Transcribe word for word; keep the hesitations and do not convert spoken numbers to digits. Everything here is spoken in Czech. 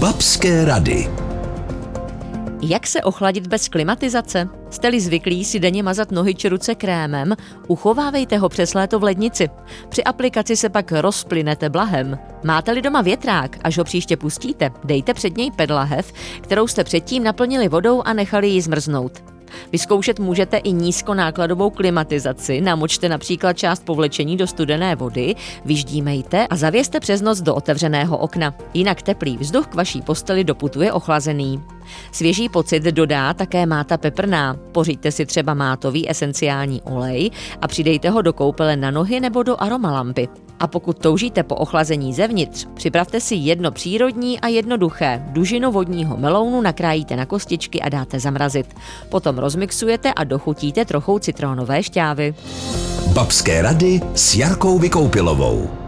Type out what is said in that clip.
Babské rady. Jak se ochladit bez klimatizace? Jste-li zvyklí si denně mazat nohy či ruce krémem, uchovávejte ho přes léto v lednici. Při aplikaci se pak rozplynete blahem. Máte-li doma větrák, až ho příště pustíte, dejte před něj pedlahev, kterou jste předtím naplnili vodou a nechali ji zmrznout. Vyzkoušet můžete i nízkonákladovou klimatizaci, namočte například část povlečení do studené vody, vyždímejte a zavěste přes noc do otevřeného okna. Jinak teplý vzduch k vaší posteli doputuje ochlazený. Svěží pocit dodá také máta peprná. Pořiďte si třeba mátový esenciální olej a přidejte ho do koupele na nohy nebo do aromalampy. A pokud toužíte po ochlazení zevnitř, připravte si jedno přírodní a jednoduché. Dužinu vodního melounu nakrájíte na kostičky a dáte zamrazit. Potom rozmixujete a dochutíte trochou citronové šťávy. Babské rady s Jarkou Vykoupilovou.